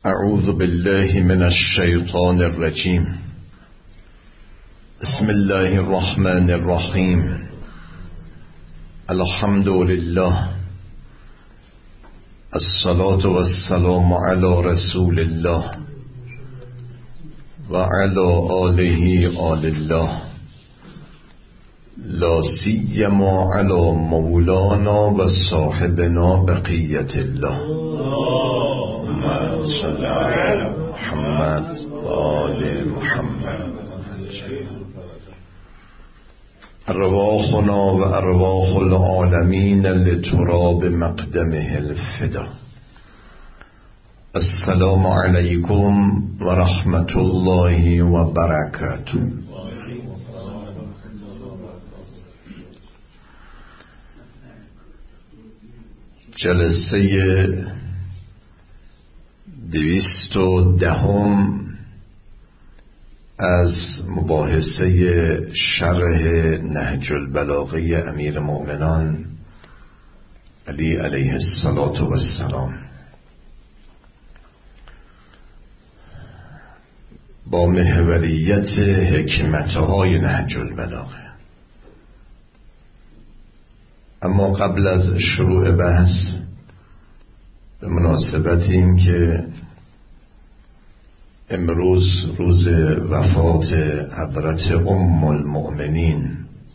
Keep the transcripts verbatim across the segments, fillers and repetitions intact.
اعوذ بالله من الشیطان الرجیم. بسم الله الرحمن الرحیم. الحمد لله، الصلاة والسلام على رسول الله و علی آله آل الله، لا سیما علی مولانا و صاحبنا بقیت الله. اللهم صل علی محمد و آل محمد. ارواحنا و ارواح العالمین لتراب مقدمه الفدا. السلام علیکم و رحمت الله و برکاته. جلسه دویست و دهم از مباحثه شرح نهج البلاغه امیر المؤمنان علی علیه الصلاة والسلام با محوریت حکمتهای نهج البلاغه. اما قبل از شروع بحث، به مناسبت این که امروز روز وفات حضرت ام المؤمنین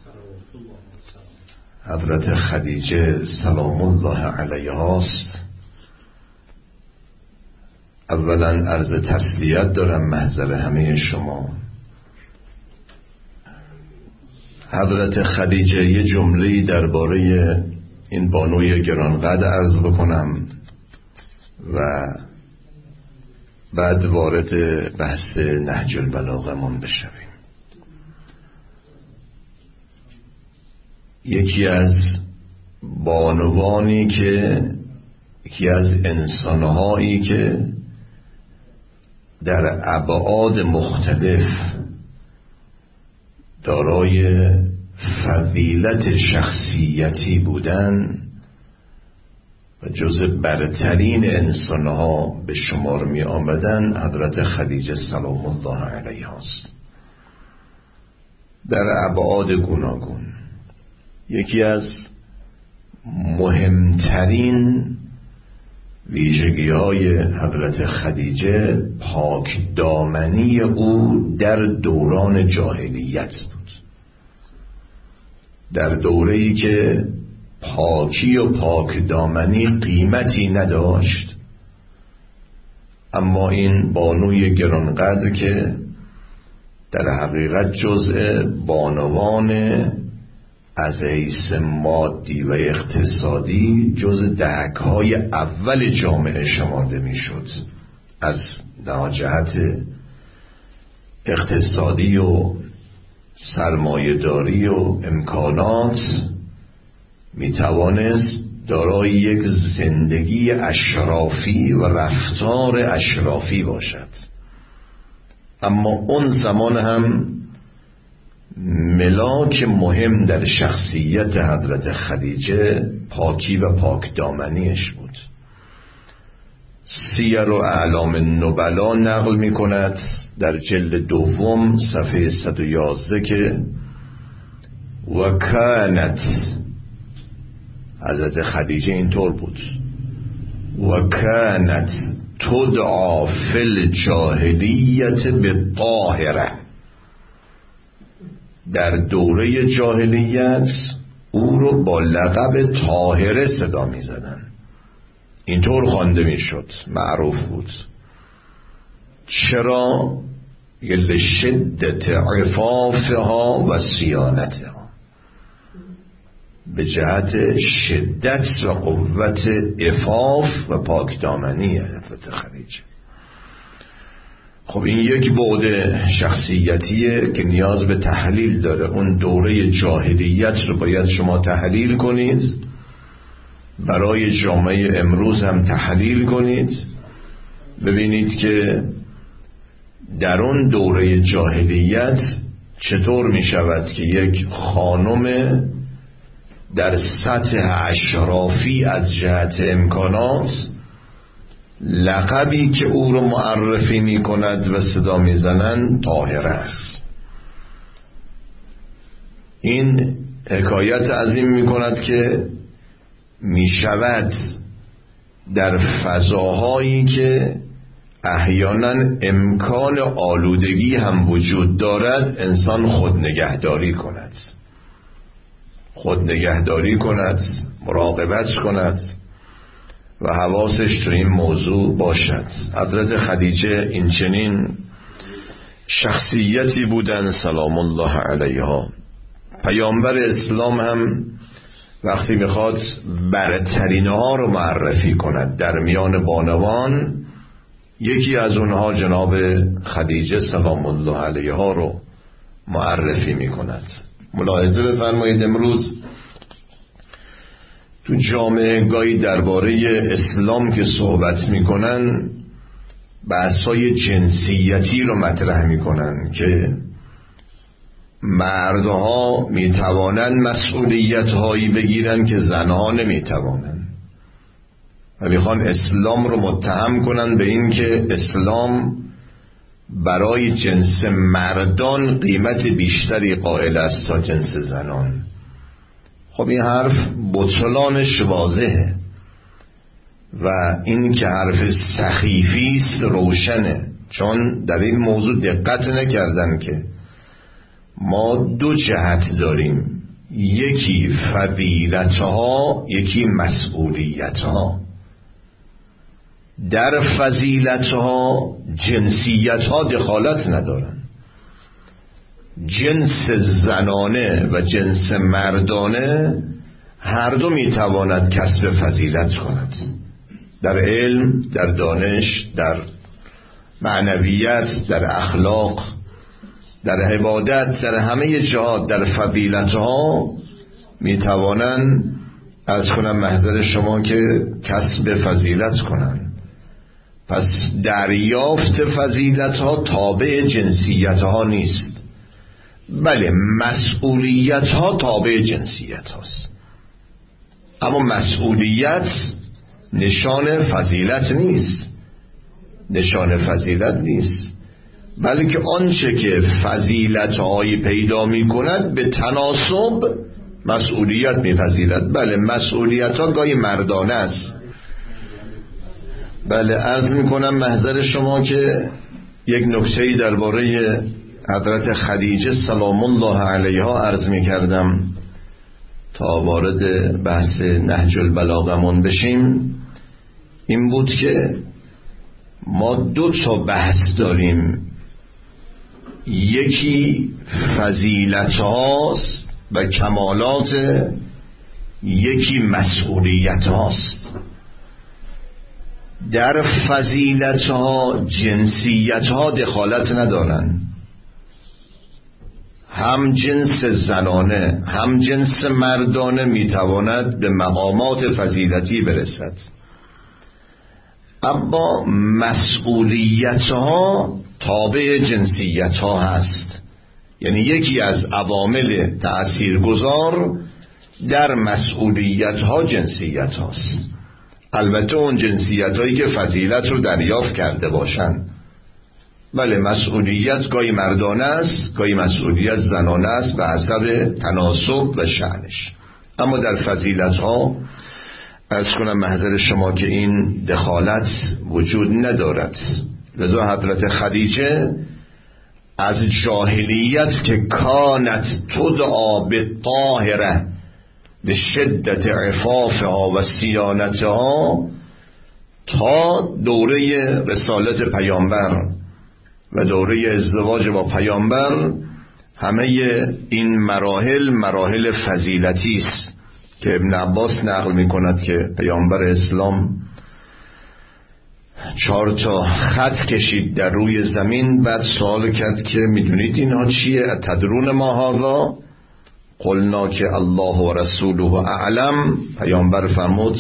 حضرت خدیجه سلام الله علیها است، اولا عرض تسلیت دارم محضر همه شما. حضرت خدیجه یه جمله‌ای درباره این بانوی گرانقدر عرض بکنم و بعد وارد بحث نهج البلاغه من بشویم. یکی از بانوانی که یکی از انسانهایی که در ابعاد مختلف دارای فضیلت شخصیتی بودن و جز برترین انسانها به شمار می آمدن حضرت خدیجه سلام الله علیها است، در ابعاد گوناگون. یکی از مهمترین ویژگی های حضرت خدیجه پاک دامنی او در دوران جاهلیت بود، در دوره‌ای که پاکی و پاک دامنی قیمتی نداشت، اما این بانوی گرانقدر که در حقیقت جزء بانوان از حیث مادی و اقتصادی جز دهک‌های اول جامعه شمارده میشد، از جهت اقتصادی و سرمایه‌داری و امکانات می توانست دارای یک زندگی اشرافی و رفتار اشرافی باشد. اما اون زمان هم ملاک مهم در شخصیت حضرت خدیجه پاکی و پاک دامنیش بود. سیر و اعلام النبلا نقل می کند در جلد دوم صفحه صد و یازده که و کانت، حضرت خدیجه اینطور بود، و کانت تدعا فی الجاهلیت بالطاهره، در دوره جاهلیت او رو با لقب طاهره صدا می زدن، اینطور خوانده می شد، معروف بود. چرا؟ لشدت عفافها و صیانتها، به جهت شدت و قوت عفاف و پاکدامنی حضرت خدیجه. خب این یک بعد شخصیتیه که نیاز به تحلیل داره. اون دوره جاهلیت رو باید شما تحلیل کنید، برای جامعه امروز هم تحلیل کنید، ببینید که در اون دوره جاهلیت چطور می شود که یک خانم در سطح اشرافی از جهت امکانات لقبی که او رو معرفی می کند و صدا می زنند طاهر است. این حکایت از این می کند که می شود در فضاهایی که احیانا امکان آلودگی هم وجود دارد انسان خود نگهداری کند خود نگهداری کند مراقبت کند و حواسش تو این موضوع باشد. حضرت خدیجه این چنین شخصیتی بودن سلام الله علیها. پیامبر اسلام هم وقتی میخواد برترین ها رو معرفی کند در میان بانوان، یکی از اونها جناب خدیجه سلام الله علیها رو معرفی میکند. ملاحظه بفرمایید امروز تو جامعه گاهی درباره اسلام که صحبت میکنن بحثای جنسیتی رو مطرح میکنن که مردها میتوانن مسئولیت هایی بگیرن که زنها نمیتوانن و میخوان اسلام رو متهم کنن به این که اسلام برای جنس مردان قیمت بیشتری قائل است تا جنس زنان. خب این حرف بطلانش واضحه و این که حرف سخیفی است روشنه، چون در این موضوع دقت نکردن که ما دو جهت داریم، یکی فضیلتها یکی مسئولیتها. در فضیلتها جنسیتها دخالت ندارن، جنس زنانه و جنس مردانه هر دو میتواند کسب فضیلت کند، در علم، در دانش، در معنویت، در اخلاق، در عبادت، در همه جهات در فضیلتها میتوانند از کنم محضر شما که کسب فضیلت کنند. پس دریافت فضیلتها تابع جنسیتها نیست، بله مسئولیتها تابع جنسیت هاست، اما مسئولیت نشان فضیلت نیست، نشان فضیلت نیست، بلکه آنچه که فضیلت‌هایی پیدا می‌کند به تناسب مسئولیت می‌پذیرد. بله مسئولیت‌ها گاهی مردانه است. بله عرض می‌کنم محضر شما که یک نکته‌ای درباره حضرت خدیجه سلام الله علیها عرض می‌کردم تا وارد بحث نهج البلاغمون بشیم. این بود که ما دو تا بحث داریم، یکی فضیلت هاست و کمالات، یکی مسئولیت هاست. در فضیلت ها جنسیت ها دخالت ندارن، هم جنس زنانه هم جنس مردانه میتواند به مقامات فضیلتی برسد، اما مسئولیت ها تابع جنسیت ها هست. یعنی یکی از عوامل تأثیرگذار در مسئولیت ها جنسیت هاست. البته اون جنسیت هایی که فضیلت رو دریافت کرده باشند. بله مسئولیت گاهی مردانه است، گاهی مسئولیت زنانه است به حسب تناسب و شأنش، اما در فضیلت ها از کنم محضر شما که این دخالت وجود ندارد. لذا حضرت خدیجه از جاهلیت که کانت تدعا بالطاهره به شدت عفافها و صیانتها تا دوره رسالت پیامبر و دوره ازدواج با پیامبر، همه این مراحل مراحل فضیلتی است که ابن عباس نقل می کند که پیامبر اسلام چهار تا خط کشید در روی زمین، بعد سوال کرد که میدونید اینها چیه؟ تدرون ما هذا؟ قلنا که الله و رسوله اعلم. پیامبر فرمود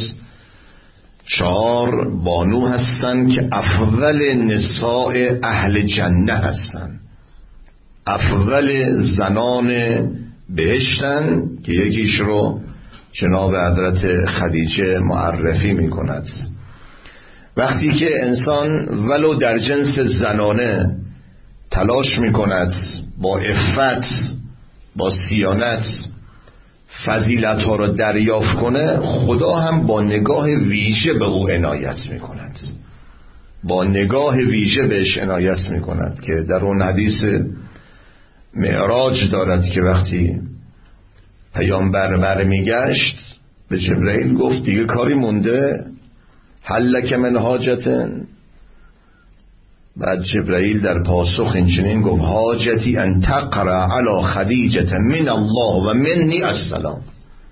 چهار بانو هستن که افضل نساء اهل جنه هستن، افضل زنان بهشتن، که یکیش رو جناب حضرت خدیجه معرفی می کند. وقتی که انسان ولو در جنس زنانه تلاش میکند با عفت، با صیانت فضیلت ها را دریافت کنه، خدا هم با نگاه ویژه به او عنایت میکند، با نگاه ویژه بهش عنایت میکند که در اون حدیث معراج دارد که وقتی پیامبر برمیگشت به جبرئیل گفت دیگه کاری مونده؟ هل لک من حاجتن؟ بعد جبرئیل در پاسخ اینچنین گفت حاجتی ان تقرأ علی خدیجة من الله و منی السلام.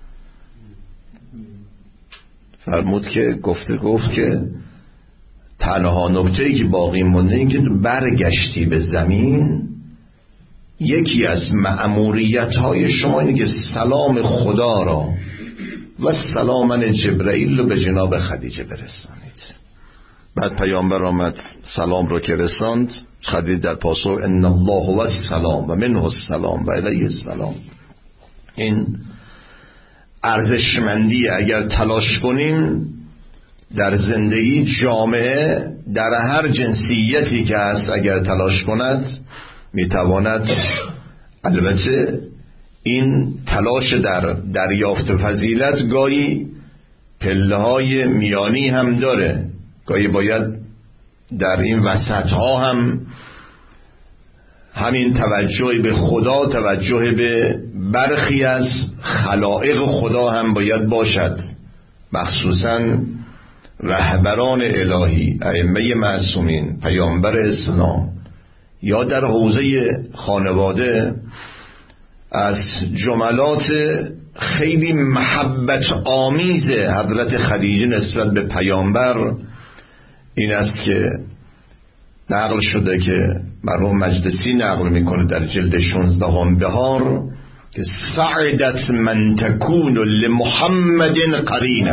فرمود که گفته گفت که تنها نکته‌ای که باقی مونده این که برگشتی به زمین، یکی از مأموریت‌های شما اینه که سلام خدا را و سلام جبرئیل رو به جناب خدیجه برسانید. بعد پیامبر آمد سلام رو که رساند، خدیجه در پاسخ ان الله و السلام و منه السلام و الیه السلام. این ارزشمندی اگر تلاش کنیم در زندگی جامعه در هر جنسیتی که هست اگر تلاش کند میتواند، البته این تلاش در دریافت فضیلت گاهی پله های میانی هم داره، گاهی باید در این وسط ها هم همین توجه به خدا، توجه به برخی از خلائق خدا هم باید باشد، مخصوصا رهبران الهی، ائمه معصومین، پیامبر اسلام، یا در حوزه خانواده از جملات خیلی محبت آمیز حضرت خدیجه نسبت به پیامبر این است که نقل شده که مرحوم مجلسی نقل میکنه در جلد شانزدهم بهار که سعدت من تکون لمحمد قرینة.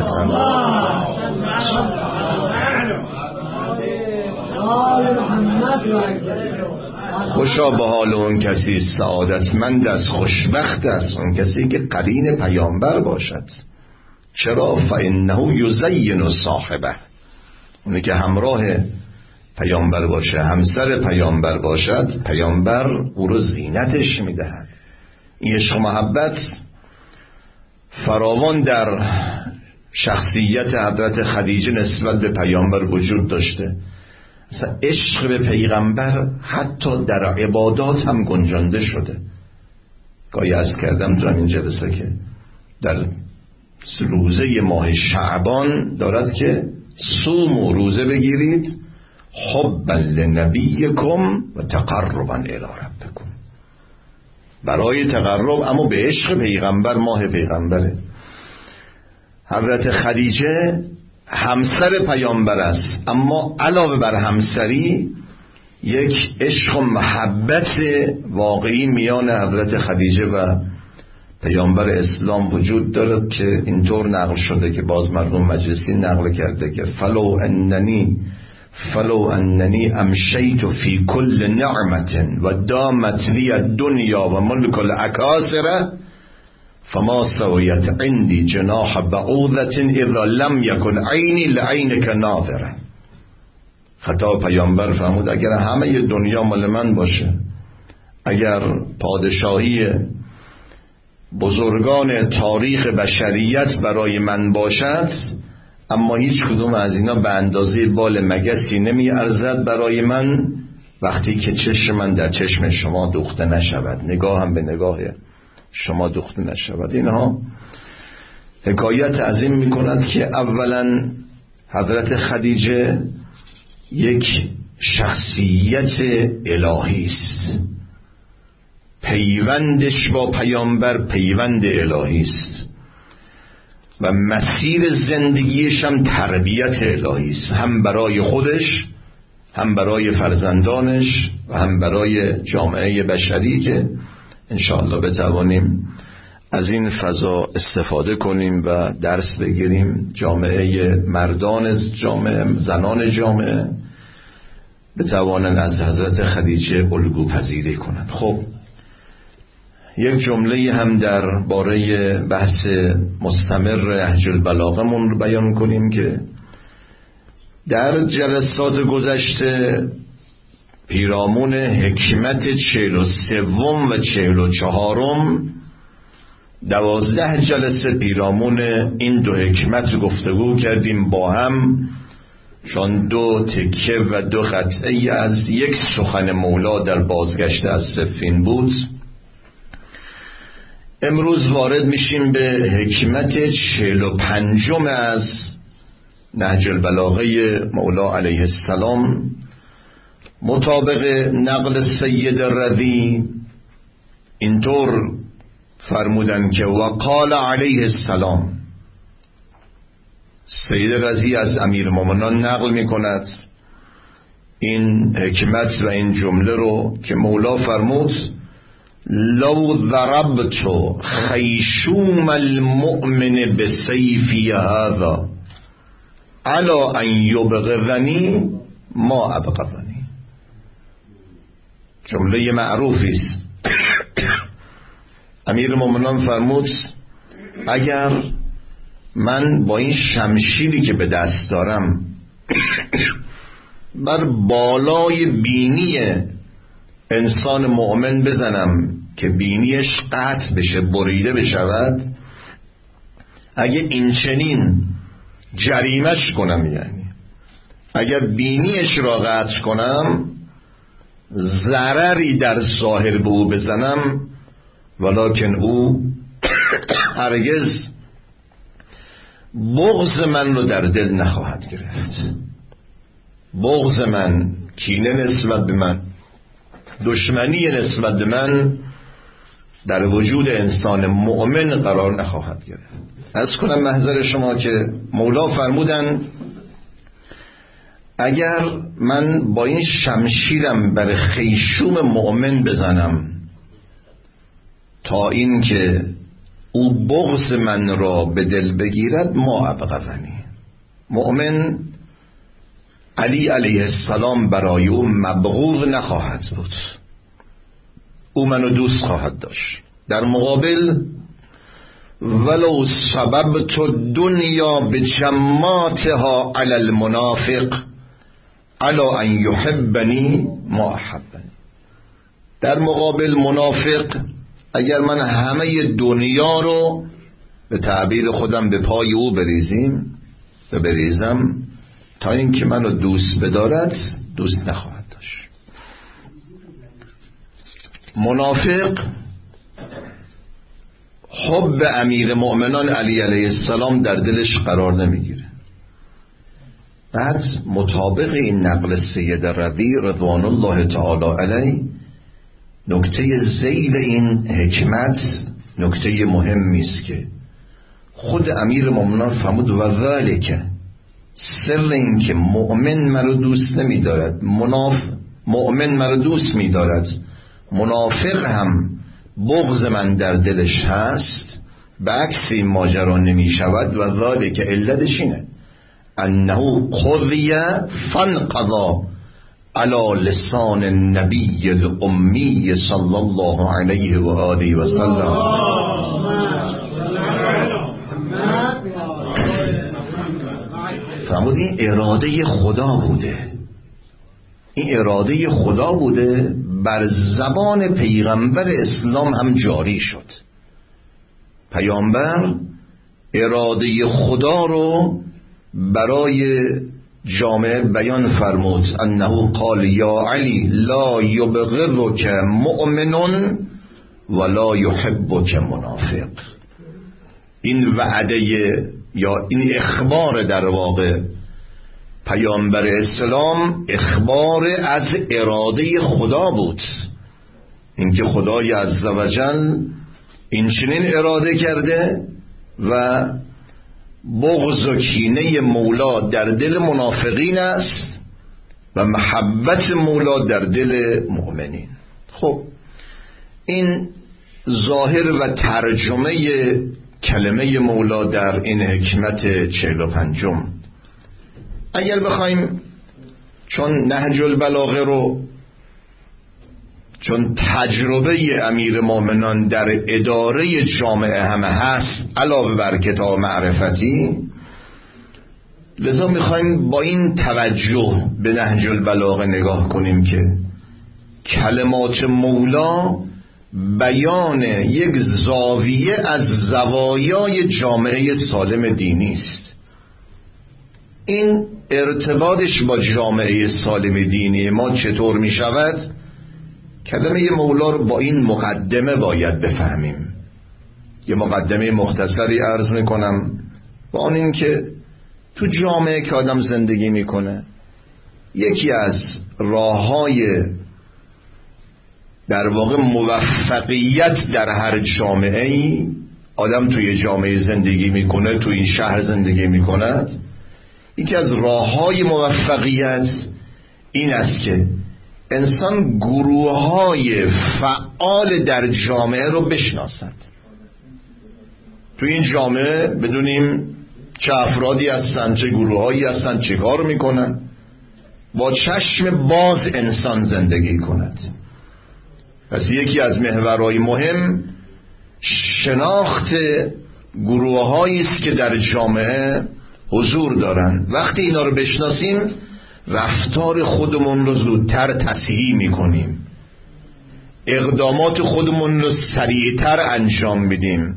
خوشا به حال اون کسی سعادتمند است، خوشبخت است اون کسی که قرین پیامبر باشد. چرا؟ فانه یزین صاحبه، اونی که همراه پیامبر باشه، همسر پیامبر باشد، پیامبر او رو زینتش میدهد. این عشق و محبت فراوان در شخصیت حضرت خدیجه نسبت به پیامبر وجود داشته. مثلا عشق به پیغمبر حتی در عبادات هم گنجانده شده. گاهی عرض کردم در این جلسه که در روزه ماه شعبان دارد که صوم و روزه بگیرید حبا لنبیکم و تقربا الی ربکم، برای تقرب اما به عشق پیغمبر، ماه پیغمبره. حضرت خدیجه همسر پیامبر است، اما علاوه بر همسری یک عشق و محبت واقعی میان حضرت خدیجه و پیامبر اسلام وجود دارد که اینطور نقل شده که باز مرحوم مجلسی نقل کرده که فلو اننی فلو اننی امشیت فی کل نعمت و دامت لی الدنیا و ملک الاکاسره فما سویت عندی جناح بعوضة اذا لم یکن عینی لعینک ناظره. خطاب پیامبر فرمود اگر همه دنیا مال من باشه، اگر پادشاهی بزرگان تاریخ بشریت برای من باشد، اما هیچ کدوم از اینا به اندازه بال مگسی نمی ارزد برای من وقتی که چشم من در چشم شما دوخته نشود، نگاه هم به نگاه شما دوخته نشود. اینها حکایت از این می کند که اولا حضرت خدیجه یک شخصیت الهی است، پیوندش با پیامبر پیوند الهی است و مسیر زندگیش هم تربیت الهی است، هم برای خودش، هم برای فرزندانش و هم برای جامعه بشری که انشاءالله بتوانیم از این فضا استفاده کنیم و درس بگیریم، جامعه مردان جامعه، زنان جامعه بتوانند از حضرت خدیجه الگو پذیری کنند. خب یک جمله هم در باره بحث مستمر نهج البلاغه من بیان کنیم که در جلسات گذشته پیرامون حکمت چهل و سوم و چهل و چهارم دوازده جلسه پیرامون این دو حکمت گفتگو کردیم با هم، چون دو تکه و دو قطعه از یک سخن مولا در بازگشت از صفین بود. امروز وارد میشیم به حکمت چهل و پنجم از نهج البلاغه مولا علیه السلام. مطابق نقل سید رضی اینطور فرمودن که وقال علیه السلام، سید رضی از امیر مومنان نقل می کند این حکمت و این جمله رو که مولا فرمود لو ضربت خیشوم المؤمن بسیفی هذا علا ان یبغضنی ما ابغضنی. جمله معروفی است. امیر مومنان فرمود اگر من با این شمشیری که به دست دارم بر بالای بینی انسان مؤمن بزنم که بینیش قطع بشه، بریده بشود، اگه این چنین جریمش کنم، یعنی اگر بینیش را قطع کنم، ضرری در ظاهر به او بزنم، ولکن او هرگز بغض من رو در دل نخواهد گرفت. بغض من، کینه نسبت به من، دشمنی نسبت به من در وجود انسان مؤمن قرار نخواهد گرفت. عرض کنم محضر شما که مولا فرمودن اگر من با این شمشیرم بر خیشوم مؤمن بزنم تا این که او بغض من را به دل بگیرد، ما ابغضنی، مؤمن علی علیه السلام برای او مبغوض نخواهد بود، او منو دوست خواهد داشت. در مقابل ولو سببت الدنیا بجماتها علی المنافق علا ان یحبنی ما احبنی. در مقابل منافق اگر من همه دنیا رو به تعبیر خودم به پای او بریزیم و بریزم تا اینکه منو دوست بدارد، دوست نخواهد داشت. منافق حب امیر مؤمنان علی علیه السلام در دلش قرار نمیگیره. بعد مطابق این نقل سید رضی رضوان الله تعالی علیه، نکته ذیل این حکمت نکته مهمی است که خود امیر مومنان فرمود و ذالک، سر این که مؤمن مرا دوست نمی دارد، مناف مؤمن مرا دوست می دارد، منافق هم بغض من در دلش هست، به عکس این ماجرا نمی شود. و ذالک علتش اینه انه قضی فانقضا علی لسان النبی الامی صلی الله علیه و آله و سلم. فرمود این اراده خدا بوده، این اراده خدا بوده، بر زبان پیغمبر اسلام هم جاری شد. پیامبر اراده خدا رو برای جامعه بیان فرمود انه قال یا علی لا یبغضک مؤمن ولا یحبک منافق. این وعده یا این اخبار در واقع پیامبر اسلام اخبار از اراده خدا بود، اینکه خدای عزوجل این چنین اراده کرده و بغض و کینه مولا در دل منافقین است و محبت مولا در دل مؤمنین. خب این ظاهر و ترجمه کلمه مولا در این حکمت چهل و پنجم. اگر بخوایم چون نهج البلاغه رو، چون تجربه امیر مومنان در اداره جامعه همه هست علاوه بر کتاب معرفتی، لذا میخوایم با این توجه به نهج البلاغه نگاه کنیم که کلمات مولا بیان یک زاویه از زوایای جامعه سالم دینی است. این ارتباطش با جامعه سالم دینی ما چطور می شود؟ کلمه مولا رو با این مقدمه باید بفهمیم. یه مقدمه مختصری عرض می کنم با آن این که تو جامعه که آدم زندگی میکنه یکی از راههای در واقع موفقیت در هر جامعه ای، آدم توی جامعه زندگی میکنه، توی این شهر زندگی میکند، یکی از راههای موفقیت این است که انسان گروههای فعال در جامعه رو بشناسد. توی این جامعه بدونیم چه افرادی هستن، چه گروههایی هستن، چه کار میکنن، با چشم باز انسان زندگی کند. پس یکی از محورهای مهم شناخت گروههایی است که در جامعه حضور دارن. وقتی اینا رو بشناسیم رفتار خودمون رو زودتر تصحیح میکنیم، اقدامات خودمون رو سریعتر انجام میدیم.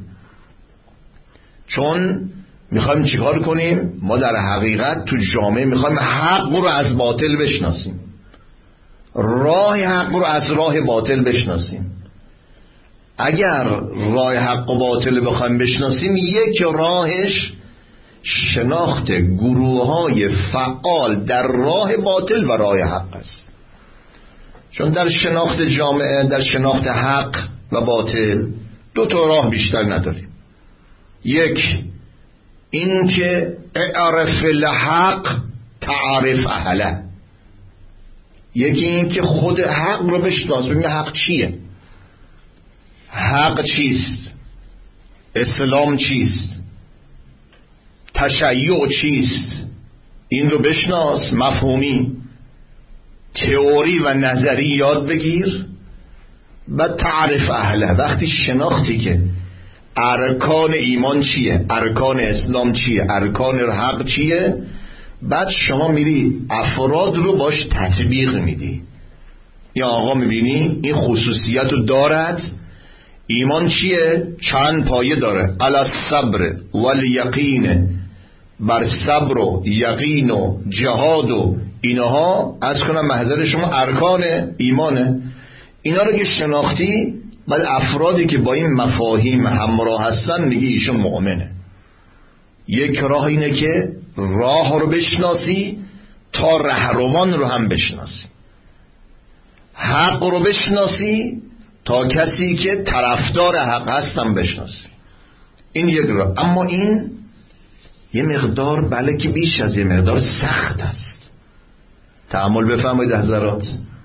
چون میخوایم چیکار کنیم؟ ما در حقیقت تو جامعه میخوایم حق رو از باطل بشناسیم، راه حق رو از راه باطل بشناسیم. اگر راه حق و باطل بخوایم بشناسیم، یک راهش شناخت گروه‌های فعال در راه باطل و راه حق است. چون در شناخت جامعه، در شناخت حق و باطل دو تا راه بیشتر نداریم. یک این که اعرف الحق تعرف اهله، یکی این که خود حق رو بشناس، ببین حق چیه، حق چیست، اسلام چیست، تشیع چیست، این رو بشناس، مفهومی تئوری و نظری یاد بگیر، بعد تعرف اهله. وقتی شناختی که ارکان ایمان چیه، ارکان اسلام چیه، ارکان حق چیه، بعد شما میری افراد رو باش تطبیق میدی. یا آقا میبینی این خصوصیت رو دارد، ایمان چیه؟ چند پایه داره، علی الصبر والیقین، بر صبر و یقین و جهاد و اینها از کنم محضر شما ارکان ایمانه. اینا رو که شناختی، بعد افرادی که با این مفاهیم همراه هستن میگی ایشون مؤمنه. یک راه اینه که راه رو بشناسی تا رهروان رو هم بشناسی، حق رو بشناسی تا کسی که طرفدار حق هستن بشناسی. این یک راه. اما این یه مقدار بله که بیش از یه مقدار سخت است. تأمل بفرمایید حضرات.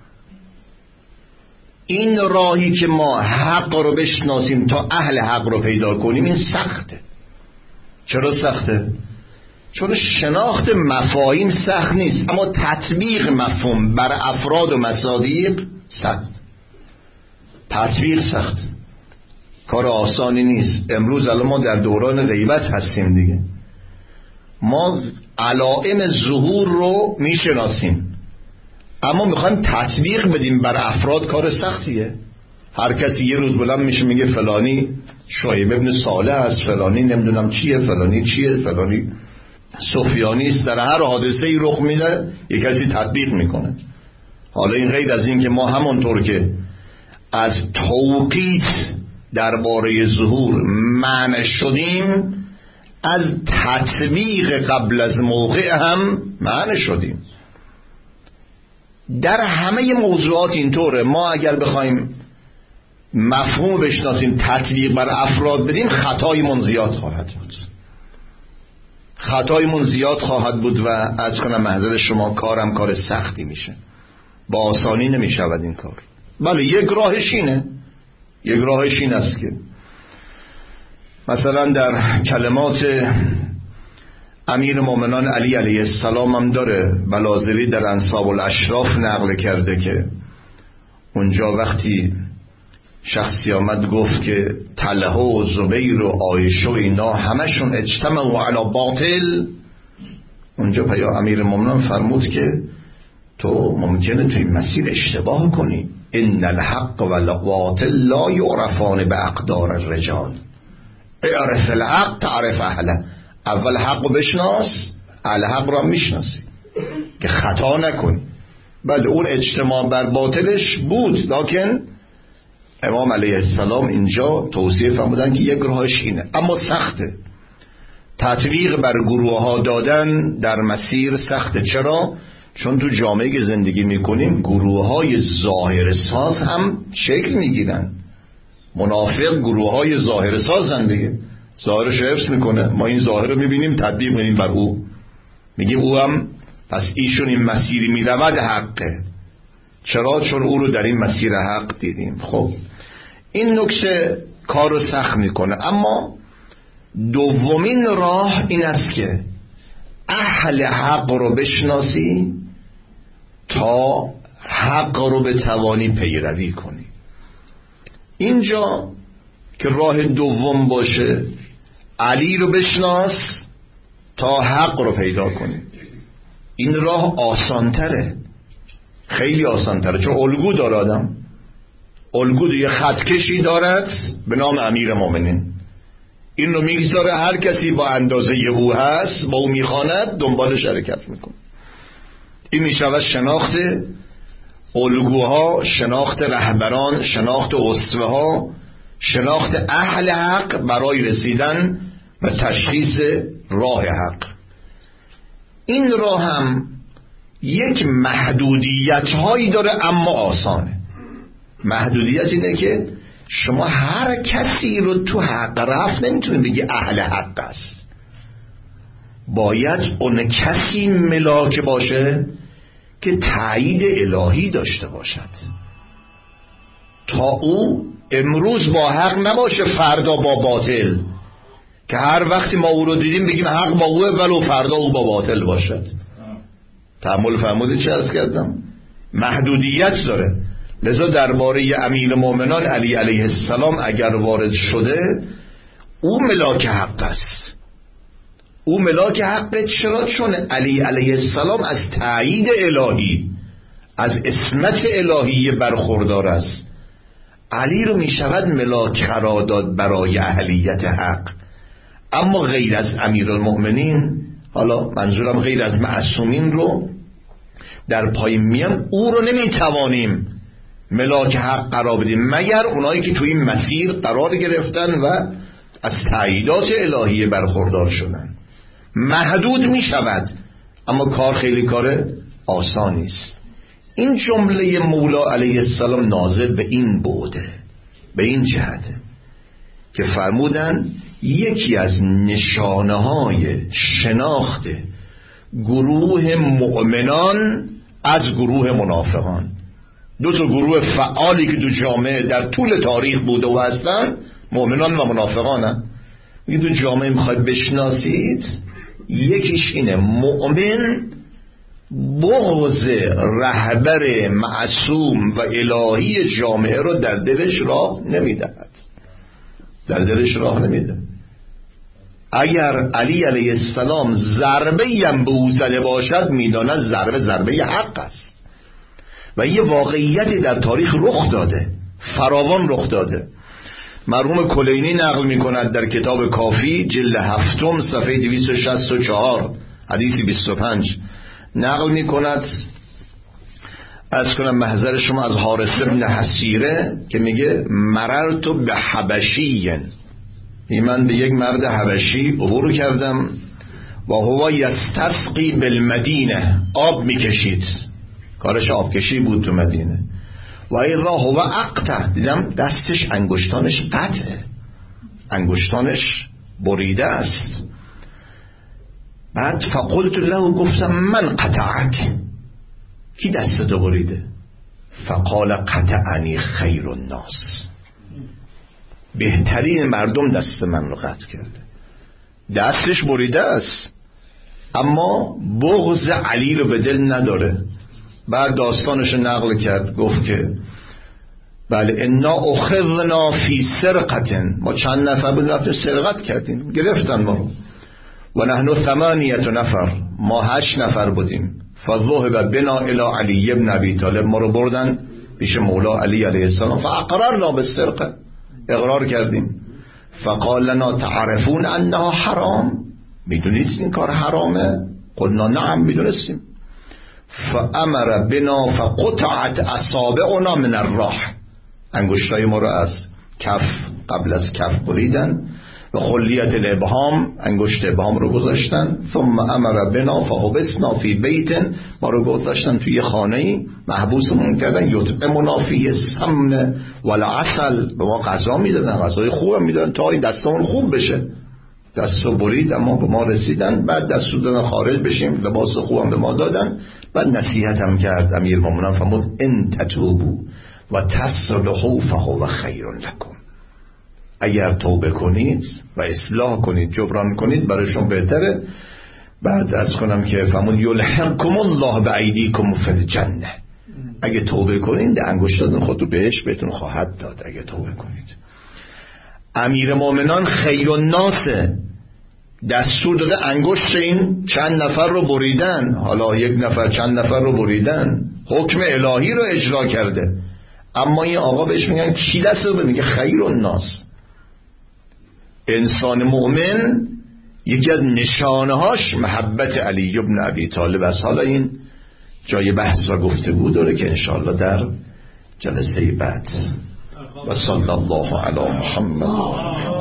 این راهی که ما حق رو بشناسیم تا اهل حق رو پیدا کنیم، این سخته. چرا سخته؟ چون شناخت مفاهیم سخت نیست، اما تطبیق مفهوم بر افراد و مصادیق سخت. تطبیق سخت، کار آسانی نیست. امروز الان ما در دوران غیبت هستیم دیگه. ما علائم ظهور رو میشناسیم، اما میخوایم تطبیق بدیم بر افراد، کار سختیه. هر کسی یه روز بلند میشه میگه فلانی شعیب ابن صالح است، فلانی نمیدونم چیه، فلانی چیه، فلانی سفیانی است. در هر حادثه ای رخ میده یک کسی تطبیق میکنه. حالا این غیر از این که ما همونطور که از توقیت درباره ظهور منع شدیم، از تطبیق قبل از موقع هم منع شدیم. در همه موضوعات اینطوره. ما اگر بخوایم مفهوم بشناسیم، تطبیق بر افراد بدیم، خطایمون زیاد خواهد بود. خطایمون زیاد خواهد بود و از کنم محضر شما کارم کار سختی میشه. با آسانی نمیشود این کار. بله یک راهش اینه، یک راهش این است که مثلا در کلمات امیر مومنان علی علیه السلام هم داره، بلازری در انساب الاشراف نقل کرده که اونجا وقتی شخصی آمد گفت که طلحه و زبیر و عایشه و اینا همشون اجتمعوا علی باطل، اونجا پیا امیر مومنان فرمود که تو ممکنه توی مسیر اشتباه کنی. ان الحق والباطل لا یعرفان باقدار الرجال، اعرف الحق تعرف اهله. اول حق رو بشناس، اهل حق رو هم میشناسی که خطا نکنی. بله اون اجتماع بر باطلش بود، لکن امام علیه السلام اینجا توصیه فرمودن که یک راهش اینه، اما سخته. تطبیق بر گروه ها دادن در مسیر سخته. چرا؟ چون تو جامعه که زندگی میکنیم گروه های ظاهر ساز هم شکل میگیرن. منافق گروه های ظاهر ساز زندگی ظاهرش حفظ میکنه، ما این ظاهر رو میبینیم تطبیق میکنیم بر او، میگیم او هم پس ایشون این مسیری میرود حقه. چرا؟ چون او رو در این مسیر حق دیدیم. خب این نکته کار رو سخت میکنه. اما دومین راه این است که اهل حق رو بشناسی تا حق رو به توانی پیروی کنی. اینجا که راه دوم باشه، علی رو بشناس تا حق رو پیدا کنی. این راه آسانتره، خیلی آسانتره، چون الگو داره آدم. الگو یه خطکشی دارد به نام امیر مومنین، این رو میگذاره هر کسی با اندازه او هست با او میخواند دنبالش حرکت میکنه. این میشود شناخت الگوها، شناخت رهبران، شناخت اسوه ها، شناخت اهل حق برای رسیدن و تشخیص راه حق. این راه هم یک محدودیت هایی داره اما آسانه. محدودیت اینه که شما هر کسی رو تو حق رفت نمیتونید بگی اهل حق است. باید اون کسی ملاک باشه که تایید الهی داشته باشد، تا او امروز با حق نباشه فردا با باطل، که هر وقتی ما او رو دیدیم بگیم حق با اوه ولو فردا او با باطل باشد. تأمل فرمودید چه عرض کردم؟ محدودیت داره. لذا درباره امیر مومنان علی علیه السلام اگر وارد شده، او ملاک حق است. او ملاک حق. چرا؟ چون علی علیه السلام از تایید الهی، از عصمت الهی برخوردار است. علی رو می شود ملاک قرار داد برای اهلیت حق. اما غیر از امیرالمؤمنین، حالا منظورم غیر از معصومین رو در پای میان، او رو نمی توانیم ملاک حق قرار بدیم مگر اونایی که توی این مسیر قرار گرفتن و از تاییدات الهی برخوردار شدن. محدود می شود، اما کار خیلی کار آسانی است. این جمله مولا علیه السلام نازل به این بوده، به این جهته که فرمودن یکی از نشانه های شناخت گروه مؤمنان از گروه منافقان، دو تا گروه فعالی که دو جامعه در طول تاریخ بوده و هستن، مؤمنان و منافقان. میگه دو جامعه میخواید بشناسید، یکیش اینه مؤمن بغض رهبر معصوم و الهی جامعه رو در دلش راه نمیدهد، در دلش راه نمیده. اگر علی علیه السلام ضربه هم به او زده باشد، میداند ضربه ضربه حق است و یه واقعیتی در تاریخ رخ داده، فراوان رخ داده. مرحوم کلینی نقل میکند در کتاب کافی جلد هفتم صفحه دویست و شصت و چهار حدیث بیست و پنج نقل میکند، از کنم محضر شما، از حارث بن حسیره که میگه مررت به حبشی، من به یک مرد حبشی عبور کردم و هو یستسقی بالمدینه، آب میکشید، کارش آبکشی بود تو مدینه. و این راه هو اقطع، دیدم دستش انگشتانش قطعه، انگشتانش بریده است. بعد فقلت له، گفتم من قطعک، کی دستتو بریده؟ فقال قطعنی خیر الناس، بهترین مردم دست من رو قطع کرده. دستش بریده است اما بغض علی رو به دل نداره. بعد داستانش نقل کرد، گفت که بله انا اخذنا فی سرقتن، ما چند نفر بود رفتیم سرقت کردیم، گرفتن ما رو. و نحن ثمانیه نفر، ما هشت نفر بودیم. فذهب بنا الی علی ابن ابی طالب، ما رو بردن پیش مولا علی علیه السلام. فاقررنا بالسرقه، اقرار کردیم. فقال لنا تعرفون انها حرام، میدونید این کار حرامه؟ قلنا نعم، میدونستیم. فامر بنا فقطعت اصابعنا من الراح، انگشتای ما رو از کف، قبل از کف بریدن. و خلیت الابهام، انگشت ابهام رو گذاشتن. ثم امر بنا فحبسنا فی بیت، ما رو گذاشتن توی خانه‌ای، محبوسمون کردن. یطعمنا فیه السمن والعسل، به ما غذا میدادن، غذای خوب میدادن تا این دستمون خوب بشه. دستو برید اما به ما رسیدن. بعد دستو دادن خارج بشیم، لباس خوبم به ما دادن. بعد نصیحت هم کرد امیر مومنان، فرمود ان تتوبوا و تصلحوا فهو خیر لکم، اگر توبه کنید و اصلاح کنید، جبران کنید، برایشون بهتره. بعد از کنم که فرمود یلحقکم الله بایدیکم فی الجنه، اگه توبه کنید انگشتاتون خود رو بهش بهتون خواهد داد اگه توبه کنید. امیر مومنان خیر الناس، دستور داده انگشت این چند نفر رو بریدن، حالا یک نفر چند نفر رو بریدن، حکم الهی رو اجرا کرده. اما این آقا بهش میگن کی دست رو میگه خیر الناس. انسان مؤمن یکی از نشانهاش محبت علی ابن ابی طالب است. حالا این جای بحث و گفتگو داره که انشاءالله در جلسه بعد. و صلی الله علی محمد.